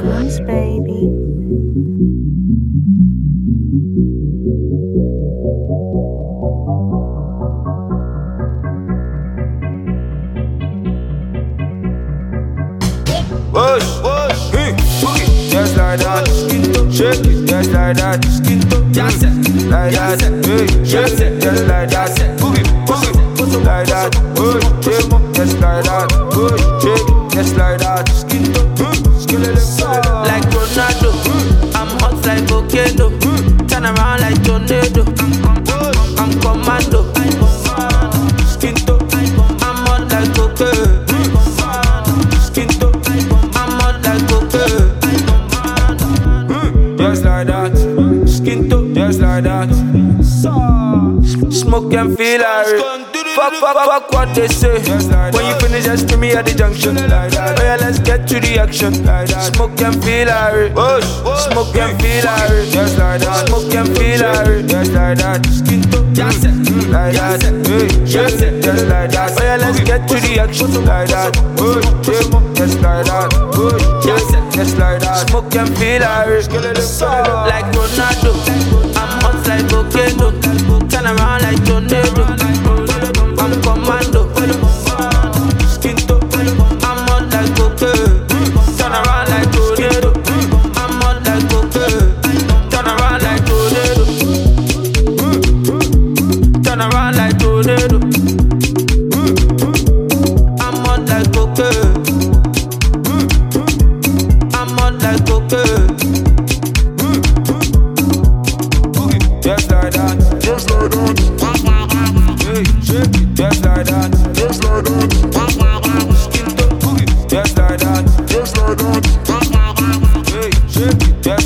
Goons, baby. Push, hey, just like that. Shake it, just like that. Just like that. Hey, shake it, just like that. Like that. Push, shake it, just like that. Push, shake it, just like that. Like Ronaldo, I'm hot like volcano. Turn around like tornado. I'm commando. Skinto, I'm hot like cocaine. Skinto, I'm hot like cocaine. Just like that. Skinto, Just like that. smoke and feel like fuck what they say. When you finish, just meet me at the junction. Oh yeah, let's get to the action. Smoke and feel like smoke and feel like Just like that. smoke and feel like Just like that. like that. Hey, just like that. Oh yeah, let's get to the action. Like that. Push, shake it, just like that. Push, just like that. Smoke and feel like Ronaldo. I'm hot like volcano. Turn around like tornado. I'm commando. Skinto, I'm hot like cocaine. Turn around like tornado. I'm hot like cocaine. Turn around like tornado. Turn around like tornado. I'm hot like cocaine. I'm hot like cocaine. Just like that. Just like that. Hey, shake it, just like that. Just like that. Just like that. Just like that. Hey, shake it, just